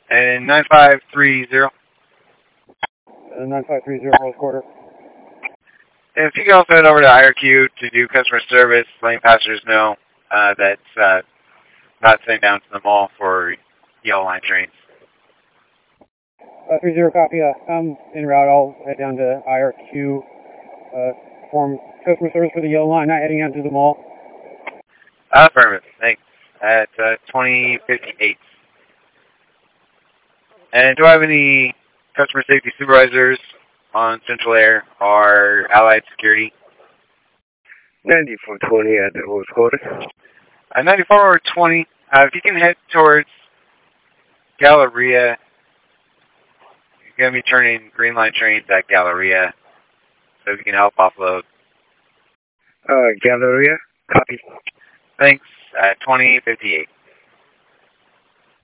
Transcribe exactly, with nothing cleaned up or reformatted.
And nine five three zero. Uh, nine five three zero, Rose Quarter. If you can also head over to I R Q to do customer service, letting passengers know uh, that's uh, not sitting down to the mall for Yellow Line trains. Uh, three zero copy. Uh, I'm en route. I'll head down to I R Q, uh, perform customer service for the Yellow Line, not heading out to the mall. Affirmative. Thanks. At uh, twenty fifty-eight. And do I have any customer safety supervisors on Central Air or Allied Security? ninety-four twenty at the Rose Quarter. Uh, ninety-four twenty. Uh, if you can head towards Galleria, you're going to be turning Green Line trains at Galleria, so if you can help offload. Uh, Galleria, copy. Thanks. At twenty fifty-eight.